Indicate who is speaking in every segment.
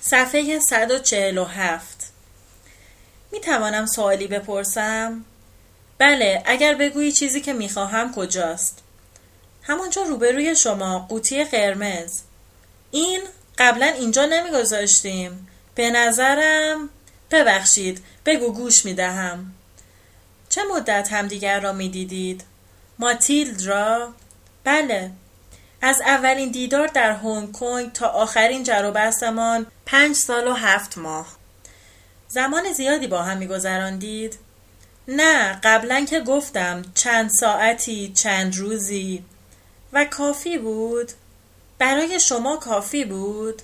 Speaker 1: صفحه 147. می توانم سوالی بپرسم؟ بله، اگر بگویی چیزی که می خواهم کجاست؟ همونجا روبروی شما، قوطی قرمز. این قبلا اینجا نمی گذاشتیم. به نظرم ببخشید، بگو گوش می دهم. چه مدت همدیگر را می دیدید؟ ماتیلد را؟ بله. از اولین دیدار در هنگ کنگ تا آخرین جر و بحثمان 5 سال و 7 ماه. زمان زیادی با هم می‌گذراندید؟ نه، قبلا که گفتم چند ساعتی، چند روزی. و کافی بود؟ برای شما کافی بود؟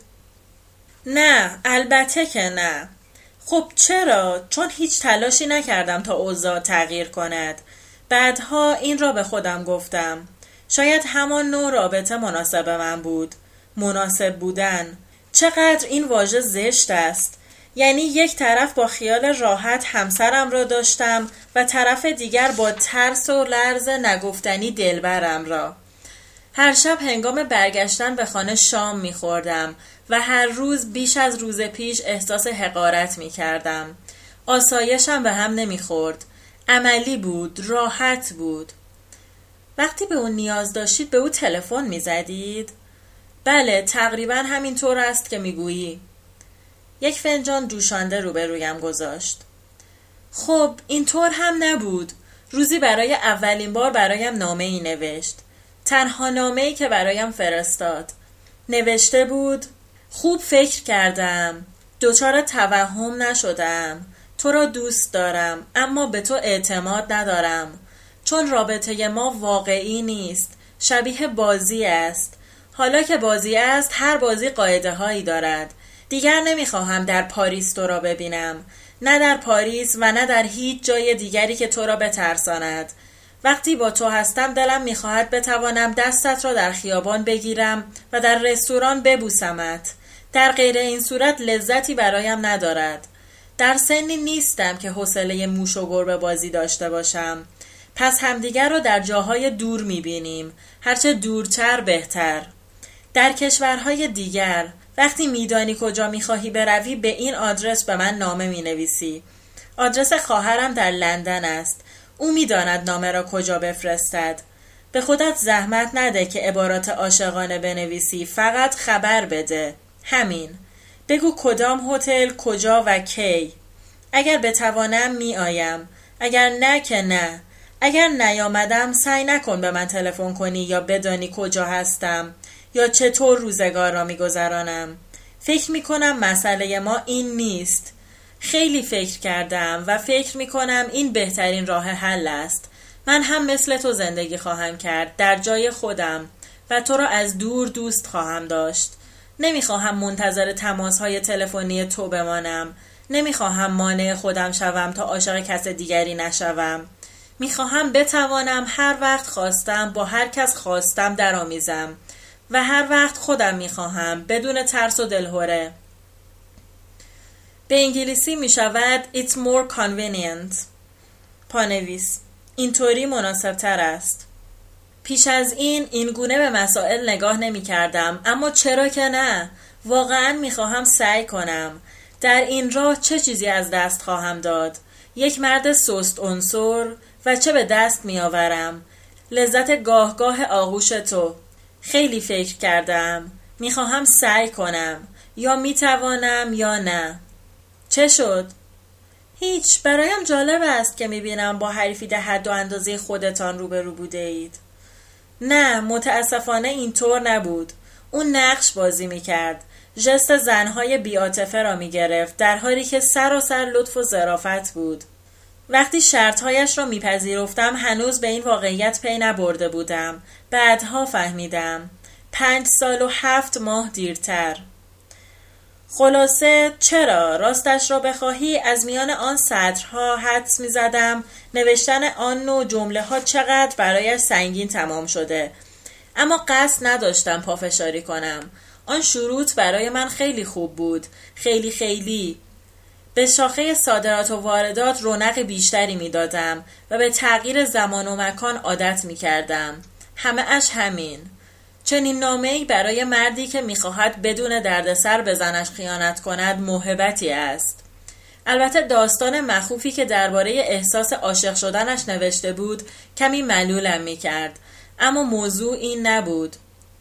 Speaker 1: نه، البته که نه. خب چرا؟ چون هیچ تلاشی نکردم تا اوضاع تغییر کند. بعدها این را به خودم گفتم. شاید همان نوع رابطه مناسب من بود. مناسب بودن. چقدر این واژه زشت است. یعنی یک طرف با خیال راحت همسرم را داشتم و طرف دیگر با ترس و لرز نگفتنی دلبرم را. هر شب هنگام برگشتن به خانه شام می‌خوردم و هر روز بیش از روز پیش احساس حقارت می‌کردم. آسایشم به هم نمی‌خورد. عملی بود، راحت بود. وقتی به اون نیاز داشتید به او تلفن می‌زدید؟ بله، تقریباً همینطور است که می‌گویی. یک فنجان جوشانده روبرویم گذاشت. خب اینطور هم نبود. روزی برای اولین بار برایم نامه‌ای نوشت. تنها نامه‌ای که برایم فرستاد. نوشته بود: خوب فکر کردم. دچار توهم نشدم. تو را دوست دارم اما به تو اعتماد ندارم. چون رابطه ما واقعی نیست. شبیه بازی است. حالا که بازی است هر بازی قاعده هایی دارد. دیگر نمیخواهم در پاریس تو را ببینم. نه در پاریس و نه در هیچ جای دیگری که تو را بترساند. وقتی با تو هستم دلم میخواهد بتوانم دستت را در خیابان بگیرم و در رستوران ببوسمت. در غیر این صورت لذتی برایم ندارد. در سنی نیستم که حوصله موش و گربه بازی داشته باشم. پس همدیگر را در جاهای دور میبینیم. هرچه دورتر بهتر. در کشورهای دیگر وقتی میدانی کجا میخواهی بروی به این آدرس به من نامه مینویسی. آدرس خواهرم در لندن است. او میداند نامه را کجا بفرستد. به خودت زحمت نده که عبارات عاشقانه بنویسی. فقط خبر بده. همین. بگو کدام هتل، کجا و کی. اگر بتوانم میآیم. اگر نه که نه. اگر نیامدم سعی نکن به من تلفن کنی یا بدانی کجا هستم یا چطور روزگار را میگذرانم. فکر میکنم مسئله ما این نیست. خیلی فکر کردم و فکر میکنم این بهترین راه حل است. من هم مثل تو زندگی خواهم کرد در جای خودم و تو را از دور دوست خواهم داشت. نمیخواهم منتظر تماسهای تلفنی تو بمانم. نمیخواهم مانع خودم شوم تا عاشق کس دیگری نشوم. میخواهم بتوانم هر وقت خواستم با هر کس خواستم درآمیزم و هر وقت خودم میخواهم بدون ترس و دلهره. به انگلیسی می شود It's more convenient. پانویس: اینطوری مناسب تر است. پیش از این گونه به مسائل نگاه نمی کردم، اما چرا که نه؟ واقعا می خواهم سعی کنم. در این راه چه چیزی از دست خواهم داد؟ یک مرد سست عنصر و چه به دست می آورم؟ لذت گاه گاه آغوش تو. خیلی فکر کردم. می خواهم سعی کنم. یا می توانم یا نه. چه شد؟ هیچ. برایم جالب است که میبینم با حریفی در حد و اندازه خودتان روبرو بوده اید. نه، متاسفانه اینطور نبود. اون نقش بازی میکرد. ژست زنهای بی‌عاطفه را میگرفت در حالی که سراسر لطف و ظرافت بود. وقتی شرطهایش را میپذیرفتم هنوز به این واقعیت پی نبرده بودم. بعدها فهمیدم. 5 سال و 7 ماه دیرتر. خلاصه چرا؟ راستش را بخواهی از میان آن سطرها حدس می زدم نوشتن آن نوع جمله ها چقدر برایش سنگین تمام شده. اما قصد نداشتم پافشاری کنم. آن شروط برای من خیلی خوب بود. خیلی. به شاخه صادرات و واردات رونق بیشتری می دادم و به تغییر زمان و مکان عادت می کردم. همه اش همین. چنین نامه‌ای برای مردی که می‌خواهد بدون دردسر به زنش خیانت کند موهبتی است. البته داستان مخوفی که درباره احساس عاشق شدنش نوشته بود کمی ملولم می‌کرد، اما موضوع این نبود.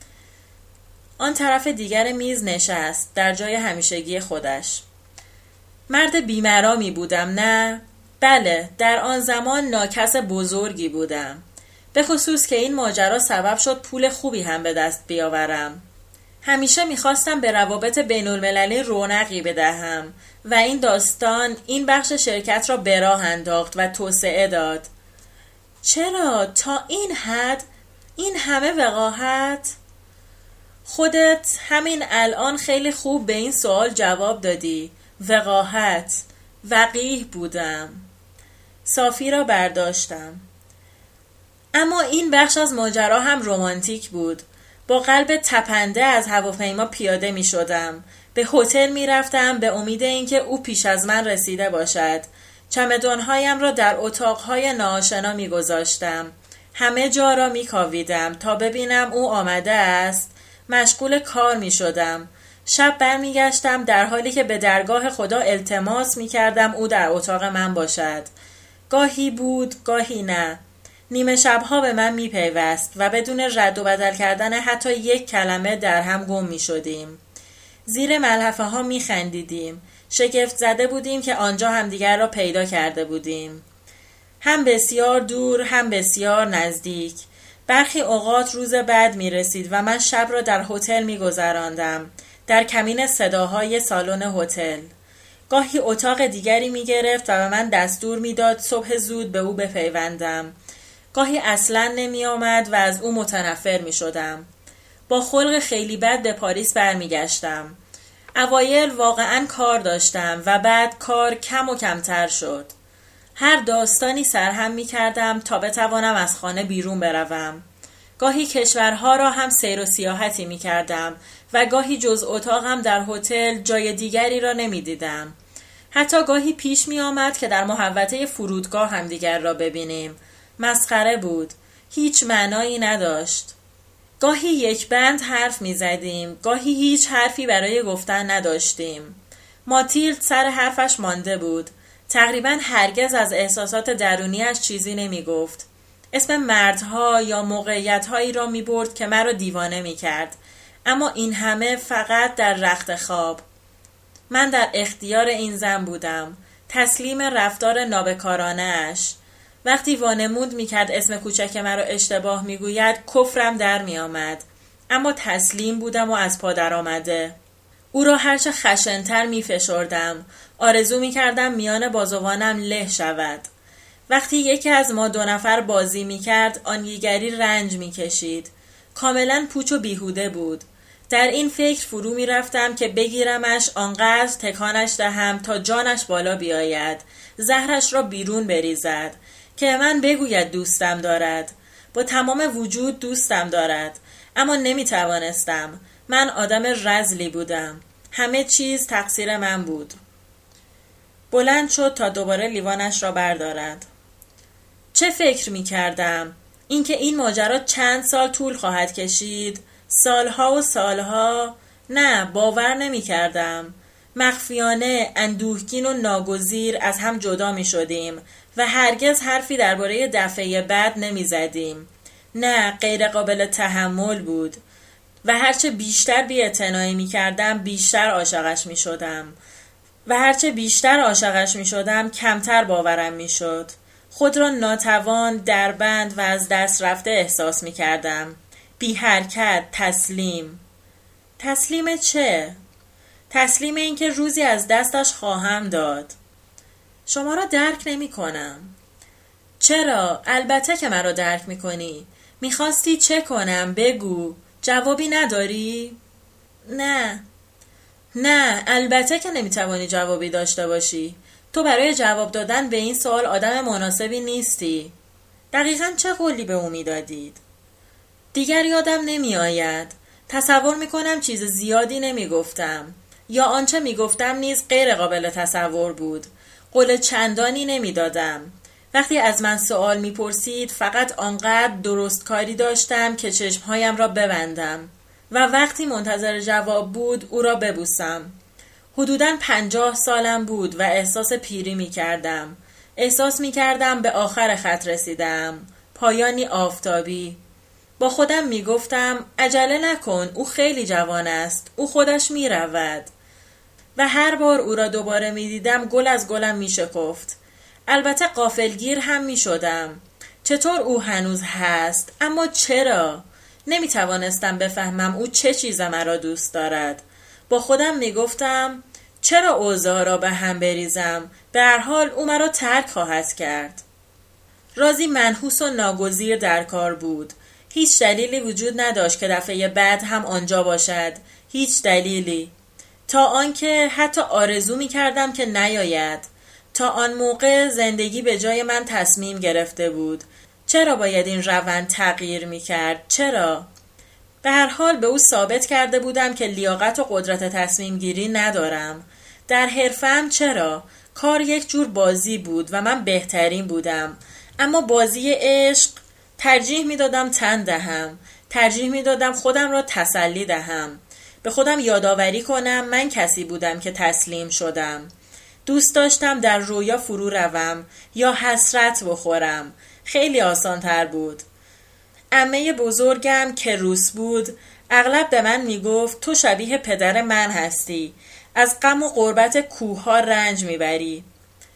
Speaker 1: آن طرف دیگر میز نشست در جای همیشگی خودش. مرد بیمرامی بودم نه؟ بله، در آن زمان ناکس بزرگی بودم. به خصوص که این ماجرا سبب شد پول خوبی هم به دست بیاورم. همیشه میخواستم به روابط بین المللی رونقی بدهم و این داستان این بخش شرکت را به راه انداخت و توسعه داد. چرا تا این حد این همه وقاحت؟ خودت همین الان خیلی خوب به این سوال جواب دادی. وقاحت. وقیح بودم. صافی را برداشتم. اما این بخش از ماجرا هم رمانتیک بود. با قلب تپنده از هواپیما پیاده می شدم. به هتل می رفتم به امید اینکه او پیش از من رسیده باشد. چمدانهایم را در اتاقهای ناآشنا می گذاشتم. همه جا را می کاویدم تا ببینم او آمده است. مشغول کار می شدم. شب برمی گشتم در حالی که به درگاه خدا التماس می کردم او در اتاق من باشد. گاهی بود، گاهی نه. نیمه شبها به من می پیوست و بدون رد و بدل کردن حتی یک کلمه در هم گم می شدیم. زیر ملحفه ها می خندیدیم. شگفت زده بودیم که آنجا همدیگر را پیدا کرده بودیم. هم بسیار دور، هم بسیار نزدیک. برخی اوقات روز بعد می رسید و من شب را در هتل می گذراندم. در کمین صداهای سالن هتل. گاهی اتاق دیگری می گرفت و به من دستور می داد صبح زود به او بپیوندم. گاهی اصلاً نمی آمد و از او متنفر می شدم. با خلق خیلی بد به پاریس برمی گشتم. اوایل واقعاً کار داشتم و بعد کار کم و کمتر شد. هر داستانی سرهم می کردم تا بتوانم از خانه بیرون بروم. گاهی کشورها را هم سیر و سیاحتی می کردم و گاهی جز اتاقم در هتل جای دیگری را نمی دیدم. حتی گاهی پیش می آمد که در محوطه فرودگاه هم دیگر را ببینیم. مسخره بود. هیچ معنایی نداشت. گاهی یک بند حرف می زدیم. گاهی هیچ حرفی برای گفتن نداشتیم. ماتیلد سر حرفش مانده بود. تقریباً هرگز از احساسات درونیش چیزی نمی گفت. اسم مردها یا موقعیت‌هایی را می برد که مرا دیوانه می کرد. اما این همه فقط در رخت خواب. من در اختیار این زن بودم. تسلیم رفتار نابکارانه اش. وقتی وانمود می کرد اسم کوچک مرا اشتباه می گوید کفرم در می آمد. اما تسلیم بودم و از پا در آمده. او را هرچه خشن‌تر می فشردم. آرزو می کردم میان بازوانم له شود. وقتی یکی از ما دو نفر بازی می کرد آن دیگری رنج می کشید. کاملا پوچ و بیهوده بود. در این فکر فرو می رفتم که بگیرمش آنقدر تکانش دهم تا جانش بالا بیاید. زهرش را بیرون بریزد. که من بگوید دوستم دارد. با تمام وجود دوستم دارد. اما نمی توانستم. من آدم رذلی بودم. همه چیز تقصیر من بود. بلند شد تا دوباره لیوانش را بردارد. چه فکر می کردم؟ اینکه این ماجرا چند سال طول خواهد کشید؟ سالها و سالها؟ نه، باور نمی کردم. مخفیانه، اندوهگین و ناگزیر از هم جدا می شدیم و هرگز حرفی درباره دفعه بعد نمی زدیم. نه، غیر قابل تحمل بود. و هرچه بیشتر بی‌اعتنایی می کردم بیشتر عاشقش می شدم. و هرچه بیشتر عاشقش می شدم کمتر باورم می شد. خود را ناتوان، دربند و از دست رفته احساس می کردم. بی حرکت، تسلیم. تسلیم چه؟ تسلیم این که روزی از دستش خواهم داد. شما را درک نمی کنم. چرا؟ البته که مرا درک می کنی. می خواستی چه کنم؟ بگو. جوابی نداری؟ نه، البته که نمی توانی جوابی داشته باشی. تو برای جواب دادن به این سوال آدم مناسبی نیستی. دقیقاً چه قولی به او می دادید؟ دیگر یادم نمی آید. تصور می کنم چیز زیادی نمی گفتم. یا آنچه می گفتم نیز غیر قابل تصور بود. قول چندانی نمی دادم. وقتی از من سوال میپرسید فقط آنقدر درست کاری داشتم که چشمهایم را ببندم و وقتی منتظر جواب بود او را ببوسم. حدوداً 50 سالم بود و احساس پیری میکردم. احساس میکردم به آخر خط رسیدم، پایانی آفتابی. با خودم میگفتم عجله نکن، او خیلی جوان است، او خودش میرود. و هر بار او را دوباره میدیدم گل از گلم میشکفت. البته غافلگیر هم میشدم. چطور او هنوز هست؟ اما چرا؟ نمیتوانستم بفهمم او چه چیز مرا دوست دارد. با خودم میگفتم چرا اوضاع را به هم بریزم؟ به هر حال او مرا ترک خواهد کرد. رازی منحوس و ناگزیر در کار بود. هیچ دلیلی وجود نداشت که دفعه بعد هم آنجا باشد. هیچ دلیلی. تا آنکه حتی آرزو می کردم که نیاید. تا آن موقع زندگی به جای من تصمیم گرفته بود. چرا باید این روند تغییر می کرد؟ چرا؟ به هر حال به او ثابت کرده بودم که لیاقت و قدرت تصمیم گیری ندارم. در حرفم چرا؟ کار یک جور بازی بود و من بهترین بودم. اما بازی عشق ترجیح می دادم تن دهم. ترجیح می دادم خودم را تسلی دهم. به خودم یادآوری کنم من کسی بودم که تسلیم شدم. دوست داشتم در رویا فرو روم یا حسرت بخورم. خیلی آسان تر بود. عمه بزرگم که روس بود اغلب به من میگفت تو شبیه پدر من هستی. از غم و غربت کوه‌ها رنج میبری.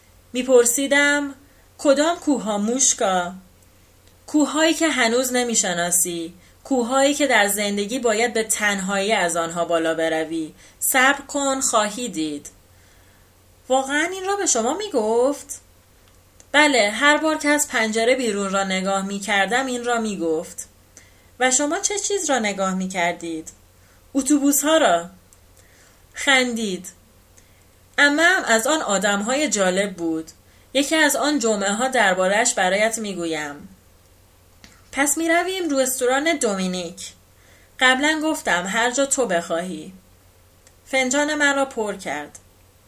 Speaker 1: میپرسیدم کدام کوه‌ها موشکا؟ کوه‌هایی که هنوز نمیشناسی. کوه‌هایی که در زندگی باید به تنهایی از آنها بالا بروی. صبر کن خواهی دید. واقعا این را به شما میگفت؟ بله، هر بار که از پنجره بیرون را نگاه می کردم این را می گفت. و شما چه چیز را نگاه می کردید؟ اتوبوس ها را. خندید. عمم از آن آدم های جالب بود. یکی از آن جمعه ها درباره‌اش برایت می گویم. پس می رویم رستوران دومینیک. قبلا گفتم هر جا تو بخواهی. فنجان من را پر کرد.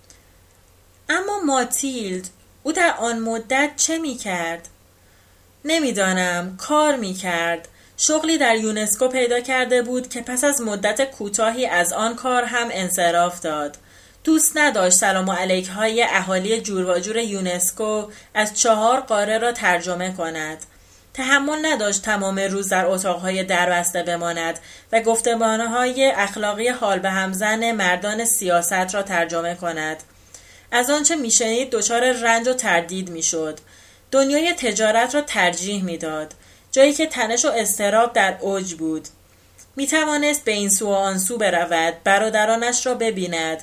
Speaker 1: اما ماتیلد، او در آن مدت چه می کرد؟ نمیدانم. کار می کرد. شغلی در یونسکو پیدا کرده بود که پس از مدت کوتاهی از آن کار هم انصراف داد. دوست نداشت سلام علیک های اهالی جور و جور یونسکو از 4 قاره را ترجمه کند. تحمل نداشت تمام روز در اتاقهای دربسته بماند و گفتمانهای اخلاقی حال به همزن مردان سیاست را ترجمه کند. از آنچه میشنید دچار رنج و تردید میشد. دنیای تجارت را ترجیح میداد، جایی که تنش و اضطراب در اوج بود. میتوانست به این سو و آن سو برود، برادرانش را ببیند،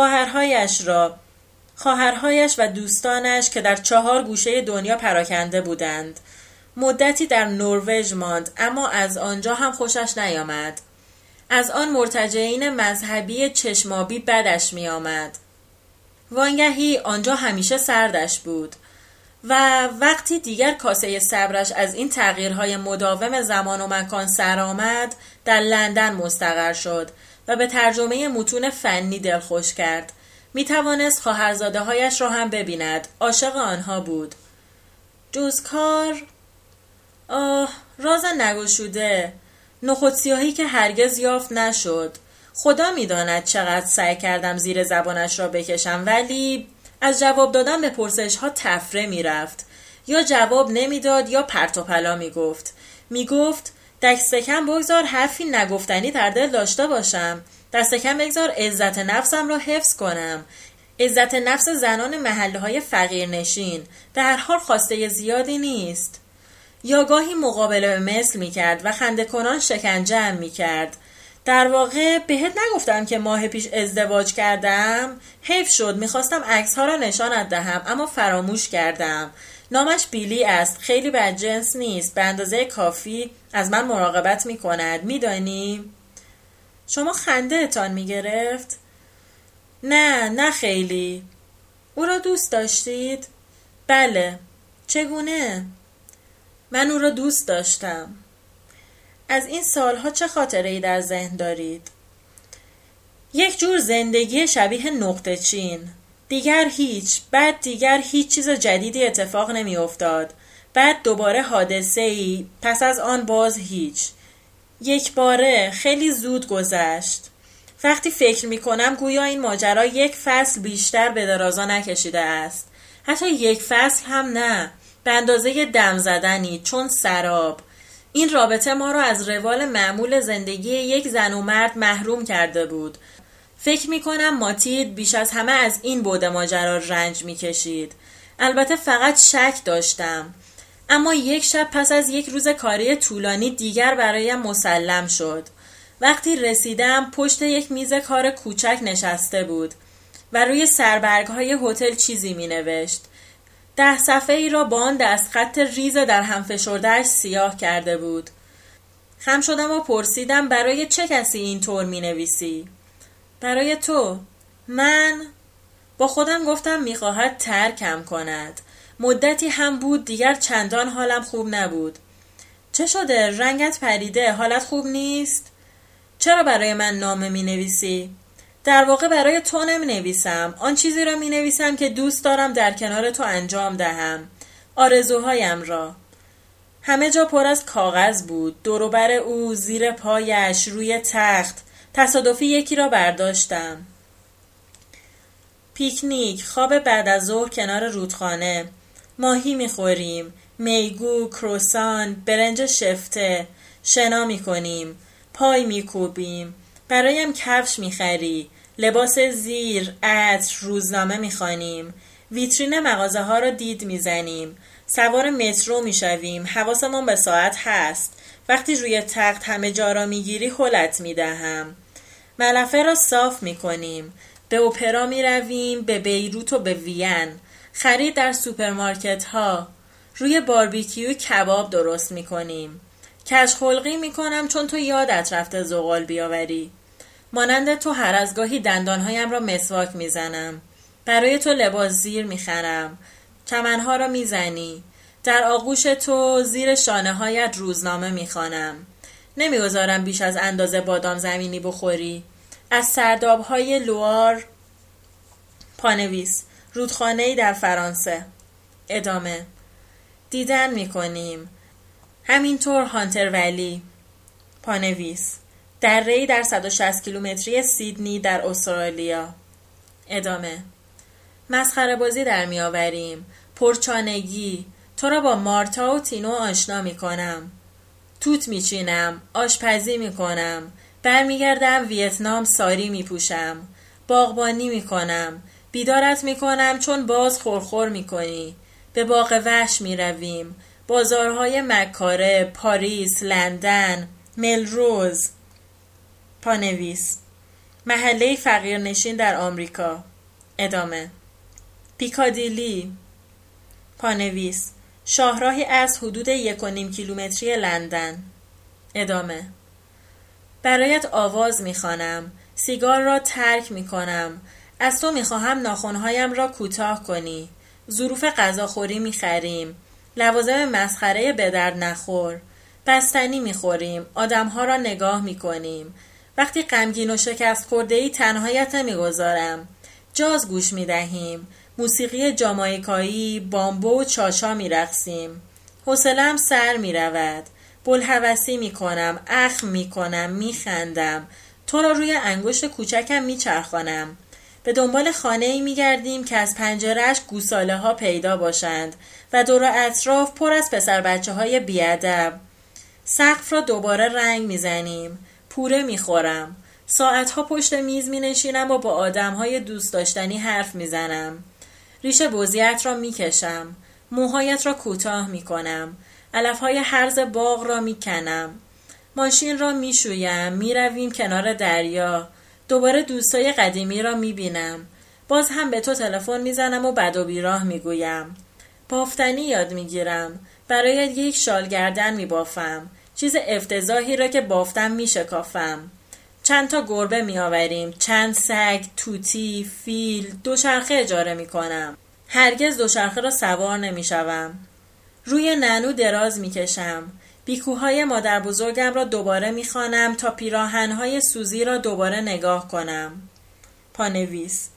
Speaker 1: خواهرهایش و دوستانش که در 4 گوشه دنیا پراکنده بودند. مدتی در نروژ ماند، اما از آنجا هم خوشش نیامد. از آن مرتجعین مذهبی چشمابی بدش میآمد. وانگهی آنجا همیشه سردش بود و وقتی دیگر کاسه صبرش از این تغییرهای مداوم زمان و مکان سر آمد، در لندن مستقر شد و به ترجمه متون فنی دلخوش کرد. می توانست خواهرزاده هایش را هم ببیند. عاشق آنها بود. جز کار، راز نگشوده، نخود سیاهی که هرگز یافت نشد. خدا میداند چقدر سعی کردم زیر زبانش را بکشم، ولی از جواب دادن به پرسش ها تفره میرفت. یا جواب نمیداد یا پرت و پلا میگفت دست کم بگذار حرفی نگفتنی در دل داشته باشم. دست کم بگذار عزت نفسم را حفظ کنم. عزت نفس زنان محله های فقیرنشین به هر حال خواسته زیادی نیست. یا گاهی مقابله به مثل میکرد و خنده کنان شکنجه هم میکرد. در واقع بهت نگفتم که ماه پیش ازدواج کردم؟ حیف شد، میخواستم عکس‌ها را نشانت دهم اما فراموش کردم. نامش بیلی است، خیلی بدجنس نیست، به اندازه کافی از من مراقبت میکند، میدانی؟ شما خنده اتان میگرفت؟ نه خیلی. او را دوست داشتید؟ بله. چگونه؟ من او را دوست داشتم. از این سالها چه خاطره‌ای در ذهن دارید؟ یک جور زندگی شبیه نقطه چین. بعد دیگر هیچ چیز جدیدی اتفاق نمی افتاد. بعد دوباره حادثه‌ای، پس از آن باز هیچ. یک باره خیلی زود گذشت. وقتی فکر می کنم گویا این ماجرا یک فصل بیشتر به درازا نکشیده است. حتی یک فصل هم نه، به اندازه دم زدنی، چون سراب. این رابطه ما را از روال معمول زندگی یک زن و مرد محروم کرده بود. فکر می کنم ماتید بیش از همه از این بعد ماجرا رنج می کشید. البته فقط شک داشتم. اما یک شب پس از یک روز کاری طولانی دیگر برایم مسلم شد. وقتی رسیدم پشت یک میز کار کوچک نشسته بود و روی سربرگ‌های هتل چیزی می‌نوشت. 10 صفحه‌ای را با آن دستخط ریز در هم فشرده‌اش سیاه کرده بود. خم شدم و پرسیدم برای چه کسی اینطور می‌نویسی؟ برای تو. من با خودم گفتم می‌خواهد ترکم کند. مدتی هم بود دیگر چندان حالم خوب نبود. چه شده؟ رنگت پریده، حالت خوب نیست؟ چرا برای من نامه می نویسی؟ در واقع برای تو نمی نویسم. آن چیزی را می نویسم که دوست دارم در کنار تو انجام دهم. آرزوهایم را. همه جا پر از کاغذ بود. دور و بر او، زیر پایش، روی تخت. تصادفی یکی را برداشتم. پیکنیک، خواب بعد از ظهر کنار رودخانه. ماهی می خوریم. میگو، کروسان، برنج شفته. شنا می کنیم. پای میکوبیم. برایم کفش میخری. لباس زیر، عطر، روزنامه میخوانیم. ویترین مغازه ها را دید میزنیم. سوار مترو میشویم. حواسمان به ساعت هست. وقتی روی تخت همه جا را میگیری هلت میدهم. ملافه را صاف میکنیم. به اپرا میرویم. به بیروت و به وین. خرید در سوپرمارکت ها. روی باربیکیو کباب درست میکنیم. کج خلقی میکنم چون تو یادت رفته زغال بیاوری. مانند تو هر از گاهی دندانهایم را مسواک میزنم. برای تو لباس زیر میخرم. چمنها را میزنی. در آغوش تو زیر شانه هایت روزنامه میخوانم. نمیگذارم بیش از اندازه بادام زمینی بخوری. از سردابهای لوار. پانویس. رودخانه‌ای در فرانسه. ادامه. دیدن میکنیم. همینطور هانتر ولی. پانویس. دره‌ای در 160 کیلومتری سیدنی در استرالیا. ادامه. مسخره بازی در می آوریم. پرچانگی. تو را با مارتا و تینو آشنا می کنم. توت می چینم. آشپزی می کنم. برمیگردم ویتنام ساری می پوشم. باغبانی می کنم. بیدارت می کنم چون باز خورخور می کنی. به باغ وحش می رویم. بازارهای مکاره، پاریس، لندن، ملروز. پانویس. محله فقیرنشین در آمریکا. ادامه. پیکادیلی. پانویس. شاهراهی از حدود 1.5 کیلومتری لندن. ادامه. برایت آواز میخوانم. سیگار را ترک میکنم. از تو میخواهم ناخنهایم را کوتاه کنی. ظروف غذاخوری میخریم. لوازم مسخره به درد نخور. بستنی میخوریم. آدمها را نگاه میکنیم. وقتی غمگین و شکست خورده‌ای تنهایت نمیگذارم. جاز گوش میدهیم. موسیقی جامائیکایی، بامبو و چاشا میرقصیم. حوصله‌ام سر میرود. بلهوسی میکنم. اخم میکنم. میخندم. تو را روی انگشت کوچکم میچرخانم. به دنبال خانه‌ای میگردیم که از پنجره‌اش گوساله ها پیدا باشند و دور و اطراف پر از پسر بچه های بیادب. سقف را دوباره رنگ میزنیم. پوره میخورم. ساعتها پشت میز مینشینم و با آدمهای دوست داشتنی حرف میزنم. ریش بزیت را میکشم. موهایت را کوتاه میکنم. علفهای هرز باغ را میکنم. ماشین را میشویم. میرویم کنار دریا. دوباره دوستای قدیمی را میبینم. باز هم به تو تلفن میزنم و بد و بیراه میگویم. بافتنی یاد میگیرم. برایت یک شال گردن میبافم. چیز افتضاحی را که بافتم میشکافم. چند تا گربه میآوریم. چند سگ، توتی، فیل، دوچرخه اجاره میکنم. هرگز دوچرخه را سوار نمیشوم. روی نعنو دراز میکشم. بیکوهای مادر بزرگم را دوباره میخوانم تا پیراهنهای سوزی را دوباره نگاه کنم. پانویس.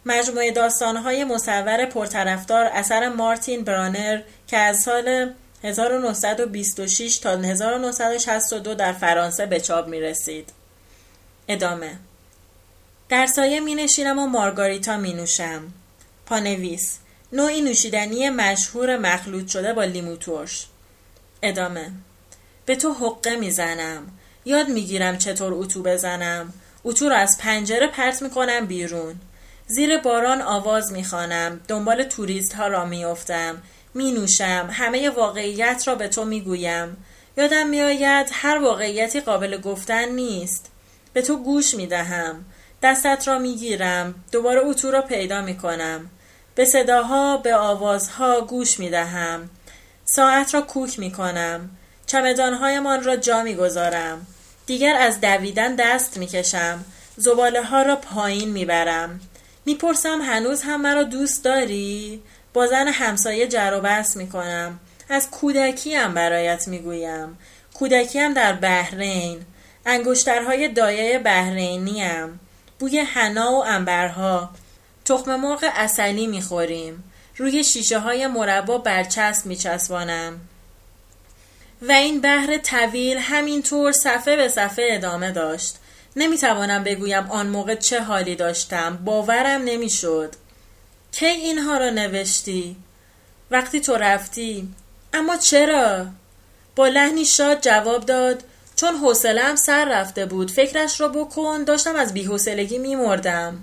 Speaker 1: مجموعه داستان‌های مصور پرطرفدار اثر مارتین برانر که از سال 1926 تا 1962 در فرانسه به چاپ می رسید. ادامه. در سایه می نشینم و مارگاریتا می نوشم. پانویس: نوعی نوشیدنی مشهور مخلوط شده با لیمو ترش. ادامه. به تو حقه می زنم. یاد می گیرم چطور اتو بزنم. اتو را از پنجره پرت می کنم بیرون. زیر باران آواز می خوانم. دنبال توریست ها را می افتم. می نوشم. همه واقعیت را به تو می گویم. یادم می آید هر واقعیتی قابل گفتن نیست. به تو گوش می دهم. دستت را می گیرم. دوباره اتو را پیدا می کنم. به صداها، به آوازها گوش می دهم. ساعت را کوک می کنم. چمدانهایمان را جا می گذارم. دیگر از دویدن دست می کشم. زباله ها را پایین می برم. می پرسم هنوز هم مرا دوست داری؟ با زن همسایه جر و بحث می کنم. از کودکیم برایت می گویم. کودکیم در بحرین. انگشترهای دایه بحرینیم. بوی حنا و عنبرها. تخم مرغ عسلی می خوریم. روی شیشه های مربا برچسب می چسبانم. و این بحر طویل همینطور صفحه به صفحه ادامه داشت. نمیتوانم بگویم آن موقع چه حالی داشتم. باورم نمیشد. کی اینها را نوشتی؟ وقتی تو رفتی. اما چرا؟ با لحنی شاد جواب داد: چون حوصله‌ام سر رفته بود. فکرش را بکن. داشتم از بی‌حوصلگی میمردم.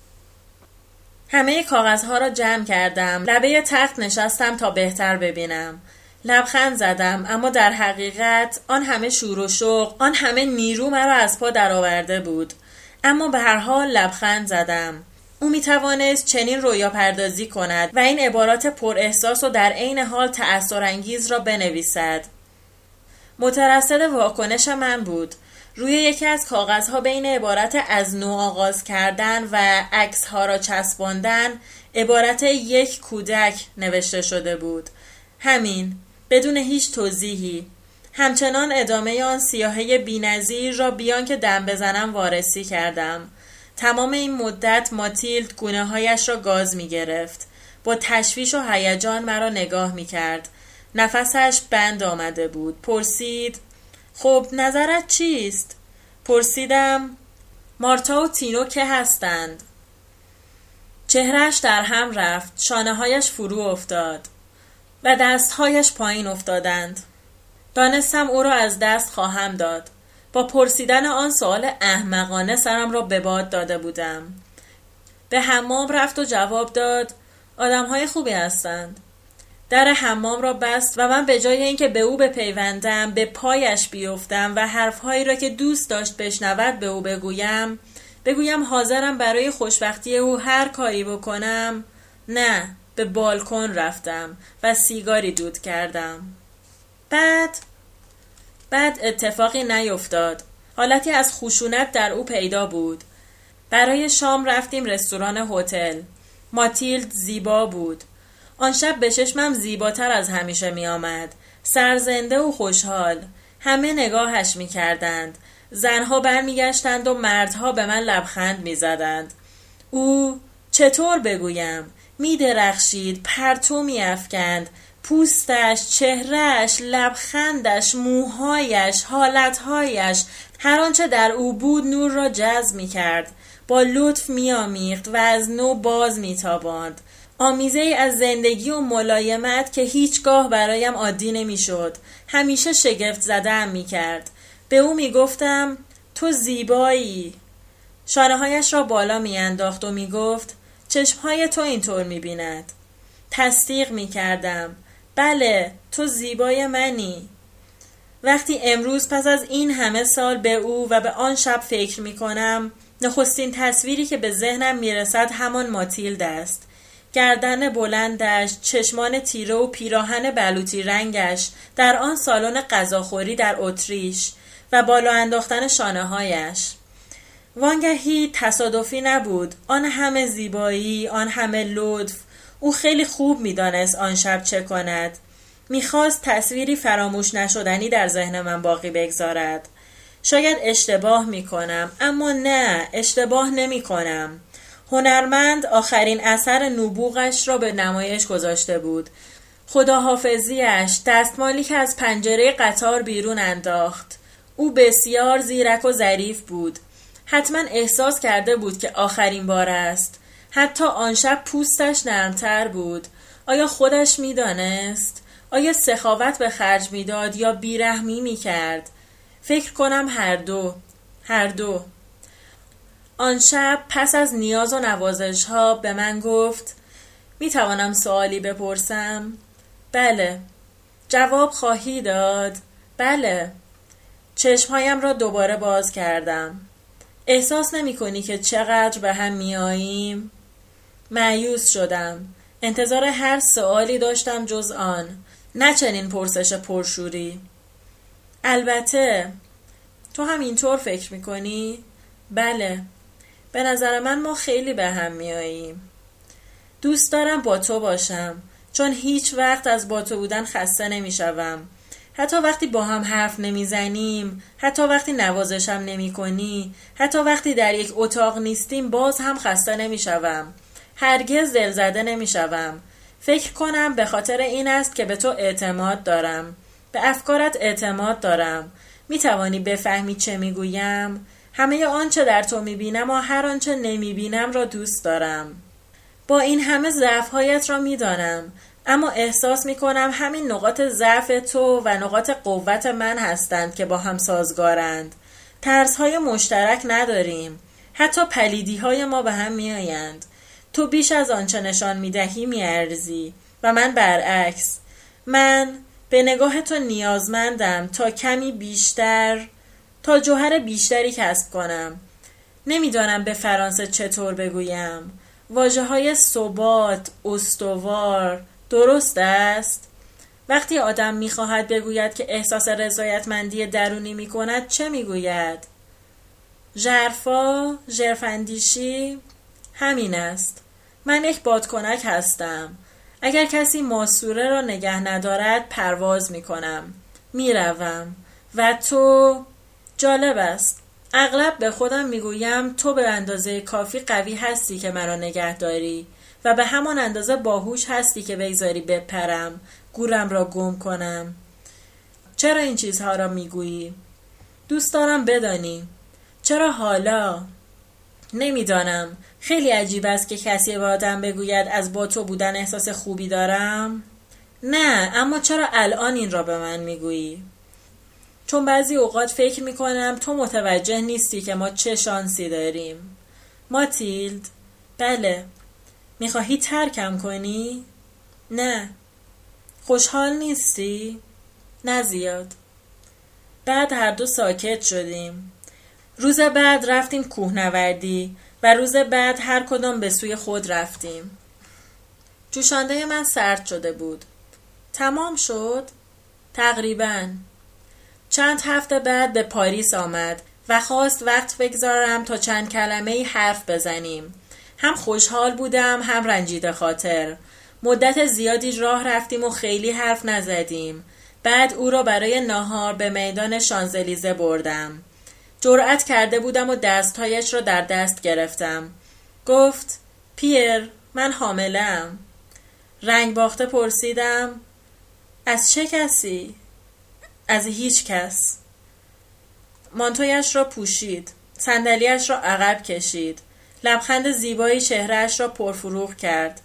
Speaker 1: همه کاغذها را جمع کردم. لبه تخت نشستم تا بهتر ببینم. لبخند زدم، اما در حقیقت آن همه شور و شوق، آن همه نیرو مرا از پا درآورده بود. اما به هر حال لبخند زدم. او می توانست چنین رویا پردازی کند و این عبارات پر احساس و در عین حال تأثیرانگیز را بنویسد. مترصد واکنش من بود. روی یکی از کاغذها بین عبارت از نو آغاز کردن و عکس‌ها را چسباندن عبارت یک کودک نوشته شده بود. همین، بدون هیچ توضیحی. همچنان ادامه آن سیاهی بی‌نظیر را بیان که دم بزنم وارسی کردم. تمام این مدت ماتیلد گونه‌هایش را گاز می گرفت. با تشویش و هیجان مرا نگاه می کرد. نفسش بند آمده بود. پرسید: خب نظرت چیست؟ پرسیدم: مارتا و تینو که هستند؟ چهرهش در هم رفت. شانه‌هایش فرو افتاد و دستهایش پایین افتادند. دانستم او را از دست خواهم داد. با پرسیدن آن سوال احمقانه سرم را به باد داده بودم. به حمام رفت و جواب داد: آدم‌های خوبی هستند. در حمام را بست و من به جای اینکه به او بپیوندم، به پایش بیفتم و حرفهایی را که دوست داشت بشنود به او بگویم حاضرم برای خوشبختی او هر کاری بکنم. نه، به بالکن رفتم و سیگاری دود کردم. بعد اتفاقی نیفتاد. حالتی از خشونت در او پیدا بود. برای شام رفتیم رستوران هتل. ماتیلد زیبا بود. آن شب به چشمم زیباتر از همیشه می آمد. سرزنده و خوشحال. همه نگاهش می کردند. زنها برمی گشتند و مردها به من لبخند می زدند. او چطور بگویم؟ می درخشید، پرتو می افکند. پوستش، چهرهش، لبخندش، موهایش، حالتهایش، هر آنچه در او بود نور را جذب می کرد. با لطف می آمیخت و از نو باز می تاباند. آمیزه ای از زندگی و ملایمت که هیچگاه برایم عادی نمی شد. همیشه شگفت زده‌ام می کرد. به او می گفتم: تو زیبایی. شانه‌هایش را بالا می انداخت و می گفت: چشمهای تو اینطور می بیند. تصدیق می کردم: بله، تو زیبای منی. وقتی امروز پس از این همه سال به او و به آن شب فکر می کنم، نخستین تصویری که به ذهنم می رسد همان ماتیلد است. گردن بلندش، چشمان تیره و پیراهن بلوطی رنگش در آن سالن غذاخوری در اتریش و بالا انداختن شانه‌هایش. وانگهی تصادفی نبود. آن همه زیبایی، آن همه لطف. او خیلی خوب می‌دانست آن شب چه کند. می‌خواست تصویری فراموش نشدنی در ذهن من باقی بگذارد. شاید اشتباه می‌کنم، اما نه، اشتباه نمی‌کنم. هنرمند آخرین اثر نبوغش را به نمایش گذاشته بود. خداحافظیش دستمالی که از پنجره قطار بیرون انداخت. او بسیار زیرک و ظریف بود. حتما احساس کرده بود که آخرین بار است. حتی آن شب پوستش نرمتر بود. آیا خودش می‌دانست؟ آیا سخاوت به خرج می‌داد یا بیرحمی می‌کرد؟ فکر کنم هر دو. آن شب پس از نیاز و نوازش‌ها به من گفت: می‌توانم سوالی بپرسم؟ بله. جواب خواهی داد؟ بله. چشمهایم را دوباره باز کردم. احساس نمی‌کنی که چقدر به هم می‌آییم؟ مایوس شدم. انتظار هر سوالی داشتم جز آن. نه چنین پرسش پرشوری. البته. تو هم اینطور فکر می‌کنی؟ بله. به نظر من ما خیلی به هم می‌آییم. دوست دارم با تو باشم، چون هیچ وقت از با تو بودن خسته نمی‌شوم. حتی وقتی با هم حرف نمیزنیم، حتی وقتی نوازشم نمی کنی، حتی وقتی در یک اتاق نیستیم باز هم خسته نمیشوم. هرگز دلزده نمیشوم. فکر کنم به خاطر این است که به تو اعتماد دارم. به افکارت اعتماد دارم. می توانی بفهمی چه می گویم؟ همه آنچه در تو می بینم و هر آنچه نمی بینم را دوست دارم. با این همه ضعف‌هایت را می دانم. اما احساس می کنم همین نقاط ضعف تو و نقاط قوت من هستند که با هم سازگارند. ترس‌های مشترک نداریم. حتی پلیدی‌های ما به هم می‌آیند. تو بیش از آنچه نشان می‌دهی می‌ارزی و من برعکس. من به نگاه تو نیازمندم تا کمی بیشتر، تا جوهر بیشتری کسب کنم. نمی‌دانم به فرانسه چطور بگویم. واژه‌های ثبات، استوار، درست است؟ وقتی آدم می‌خواهد بگوید که احساس رضایتمندی درونی می‌کند چه می‌گوید؟ ژرفا، ژرفاندیشی؟ همین است. من یک بادکنک هستم. اگر کسی ماسوره را نگه ندارد پرواز می‌کنم. می‌روم. و تو؟ جالب است. اغلب به خودم میگویم تو به اندازه کافی قوی هستی که مرا نگه داری و به همان اندازه باهوش هستی که بگذاری بپرم، گورم را گم کنم. چرا این چیزها را میگویی؟ دوست دارم بدانی. چرا حالا؟ نمیدانم. خیلی عجیب است که کسی به آدم بگوید از با تو بودن احساس خوبی دارم. نه، اما چرا الان این را به من میگویی؟ چون بعضی اوقات فکر میکنم تو متوجه نیستی که ما چه شانسی داریم. ماتیلد؟ بله. میخواهی ترکم کنی؟ نه. خوشحال نیستی؟ نه زیاد. بعد هر دو ساکت شدیم. روز بعد رفتیم کوهنوردی و روز بعد هر کدام به سوی خود رفتیم. جوشانده من سرد شده بود. تمام شد؟ تقریباً. چند هفته بعد به پاریس آمد و خواست وقت بگذارم تا چند کلمه‌ای حرف بزنیم. هم خوشحال بودم هم رنجیده خاطر. مدت زیادی راه رفتیم و خیلی حرف نزدیم. بعد او را برای ناهار به میدان شانزلیزه بردم. جرأت کرده بودم و دستهایش را در دست گرفتم. گفت: پیر، من حامله‌ام. رنگ باخته پرسیدم: از چه کسی؟ از هیچ کس. مانتویش را پوشید. صندلی‌اش را عقب کشید. لبخند زیبایی چهرهش را پرفروغ کرد.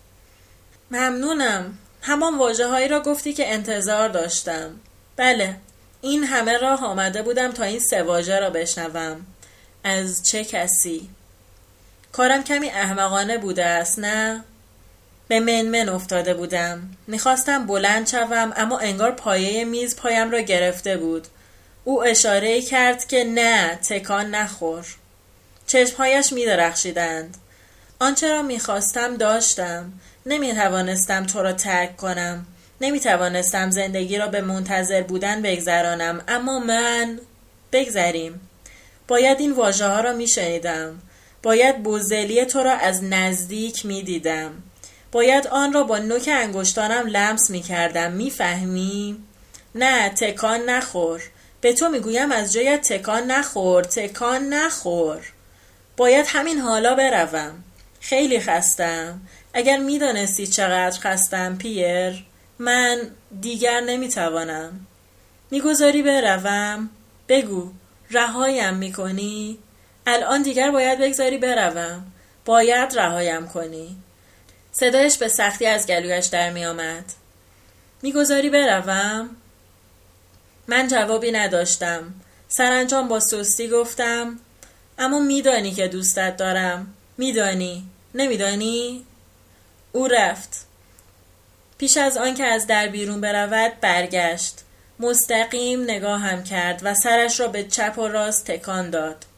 Speaker 1: ممنونم. همان واژه‌هایی را گفتی که انتظار داشتم. بله. این همه راه آمده بودم تا این 3 واژه را بشنوم. از چه کسی؟ کارم کمی احمقانه بوده است، نه؟ به منمن افتاده بودم. میخواستم بلند شوم اما انگار پایه میز پایم را گرفته بود. او اشاره کرد که نه، تکان نخور. چشمهایش می‌درخشیدند. آنچه را میخواستم داشتم. نمیتوانستم تو را ترک کنم. نمیتوانستم زندگی را به منتظر بودن بگذرانم. اما من... بگذریم. باید این واژه‌ها را میشنیدم. باید بزدلی تو را از نزدیک میدیدم. باید آن را با نوک انگشتانم لمس میکردم. میفهمی؟ نه، تکان نخور. به تو میگویم از جایت تکان نخور. تکان نخور. باید همین حالا بروم. خیلی خستم. اگر میدانستی چقدر خستم پیر، من دیگر نمیتوانم. میگذاری بروم؟ بگو، رهایم میکنی؟ الان دیگر باید بگذاری بروم. باید رهایم کنی. صدایش به سختی از گلویش در می آمد. میگذاری بروم؟ من جوابی نداشتم. سرانجام با سستی گفتم اما میدانی که دوستت دارم. میدانی؟ نمیدانی؟ او رفت. پیش از آن که از در بیرون برود برگشت. مستقیم نگاهم کرد و سرش را به چپ و راست تکان داد.